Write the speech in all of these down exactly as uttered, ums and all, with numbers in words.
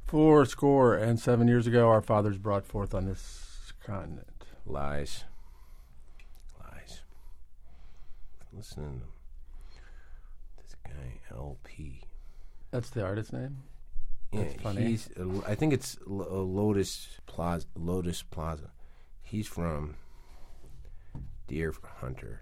Four score and seven years ago, our fathers brought forth on this continent. Lies. Lies. Listen to this guy, L P. That's the artist's name? Yeah, That's funny. he's. Uh, I think it's L- uh, Lotus Plaza. Lotus Plaza. He's from Deer Hunter.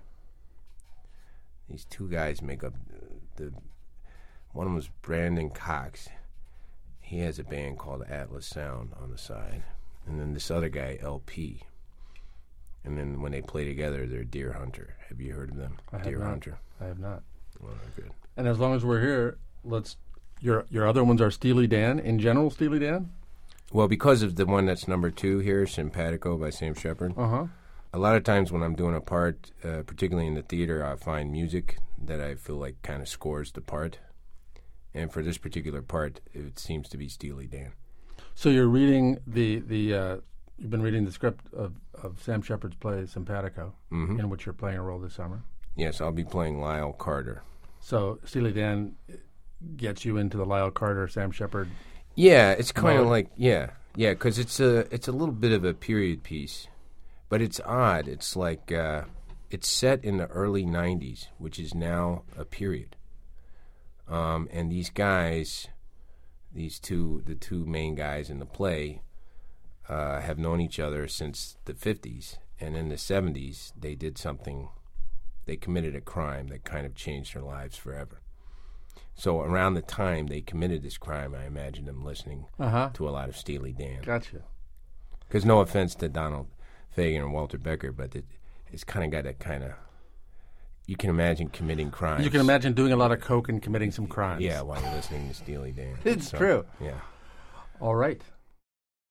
These two guys make up uh, the. One of them was Brandon Cox. He has a band called Atlas Sound on the side, and then this other guy, L P. And then when they play together, they're Deer Hunter. Have you heard of them? I have Deer not. Hunter. I have not. Well, good. And as long as we're here, let's. Your your other ones are Steely Dan. In general, Steely Dan. Well, because of the one that's number two here, Simpatico by Sam Shepard. Uh huh. A lot of times when I'm doing a part, uh, particularly in the theater, I find music that I feel like kind of scores the part. And for this particular part, it seems to be Steely Dan. So you're reading the the uh, you've been reading the script of, of Sam Shepard's play Simpatico, Mm-hmm. in which you're playing a role this summer. Yes, I'll be playing Lyle Carter. So Steely Dan gets you into the Lyle Carter, Sam Shepard. Yeah, it's kind of Mode. like yeah, yeah, because it's a it's a little bit of a period piece, but it's odd. It's like uh, it's set in the early nineties, which is now a period. Um, and these guys, these two, the two main guys in the play, uh, have known each other since the fifties, and in the seventies they did something. They committed a crime that kind of changed their lives forever. So around the time they committed this crime, I imagine them listening Uh huh. to a lot of Steely Dan. Gotcha. Because no offense to Donald Fagen and Walter Becker, but it, it's kind of got a kind of, you can imagine committing crimes. You can imagine doing a lot of coke and committing some crimes. Yeah, while you're listening to Steely Dan. It's So, true. Yeah. All right.